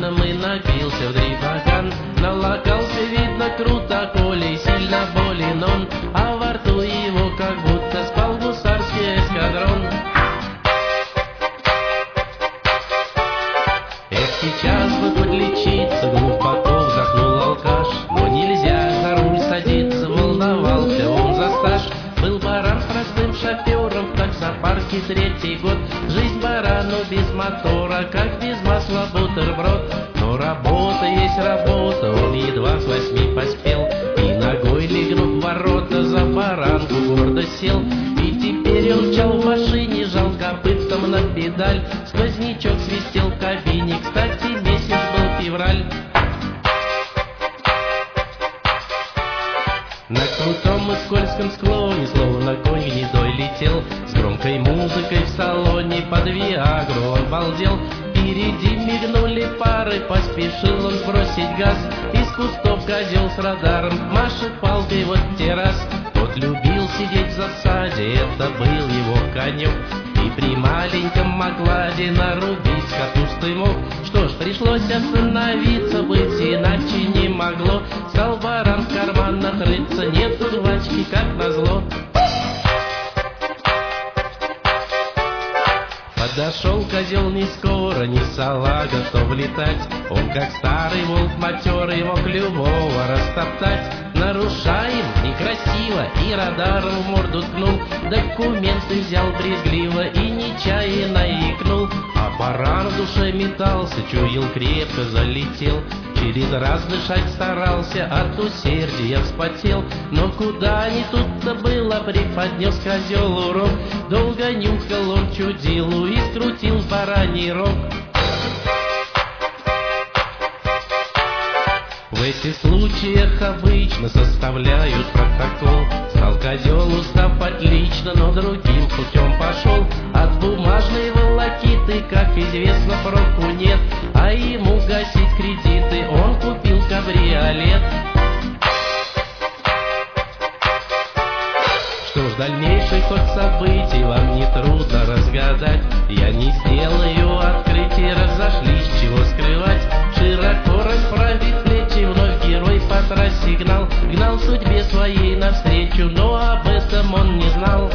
бараном и напился вдребаган. Налагался, видно, круто, коли сильно болен он, а во рту его как будто спал гусарский эскадрон. Эх, сейчас бы подлечиться, глубоко вздохнул алкаш, но нельзя за руль садиться, волновался он за стаж. Был баран простым шофером в таксопарке третий год. Жизнь барану без мотора, как без масла бутерброд. Но работа есть работа, он едва с 8 поспел, и ногой легнув в ворота за баранку гордо сел. И теперь он мчал в машине, жал копытом на педаль. Сквознячок свистел в кабине, кстати, месяц был февраль. На крутом и скользком склоне, словно конь гнедой, летел. С громкой музыкой в салоне под виагру он балдел. Впереди мигнули фары, поспешил он сбросить газ. Из кустов козел с радаром машет палкой вот террас. Тот любил сидеть в засаде, это был его конек. И при маленьком макладе нарубить капусты мог. Что ж, пришлось остановиться, быть иначе не могло. Стал баран в карманах рыться, нету жвачки, как назло. Подошел козел не скоро, не салага, готов летать. Он, как старый волк матерый, мог любого растоптать. Нарушаем, некрасиво, и радаром в морду ткнул. Документы взял брезгливо и нечаянно икнул. А баран в душе метался, чуял, крепко залетел. Через раз дышать старался, от усердия вспотел. Но куда не тут-то было, преподнес козел урок. Долго нюхал он чудилу и скрутил бараний рог. В этих случаях обычно составляют протокол. Стал козел, устав отлично, но другим путем пошел. От бумажной волокиты, как известно, проку нет, а ему гасить кредиты он купил кабриолет. Что ж, дальнейший ход событий вам не трудно разгадать. Я не сделаю открытий, разошлись, чего скрывать. Широко расправив плечи, вновь герой по трассе гнал. Гнал судьбе своей навстречу, но об этом он не знал.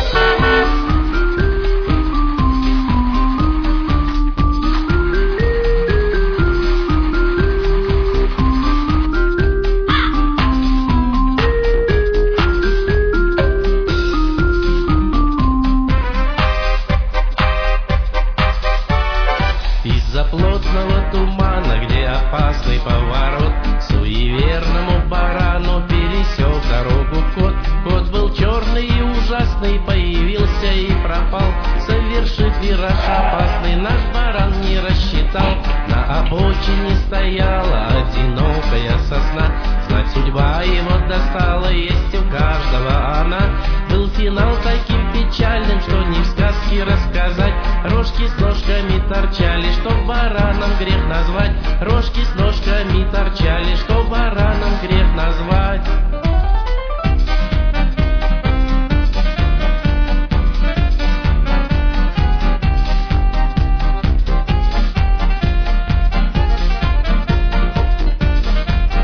Из-за плотного тумана, где опасный поворот, суеверному барану пересек дорогу кот. Кот был черный и ужасный, появился и пропал. Совершив вираж опасный, наш баран не рассчитал. На обочине стояла одинокая сосна. Знать, судьба его достала, есть у каждого она. Был финал таким печальным, что не в сказке рассказать. Рожки с ножками торчали, что бараном грех назвать. Рожки с ножками торчали, что бараном грех назвать.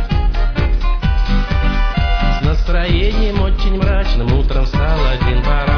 С настроением очень мрачным утром встал один баран.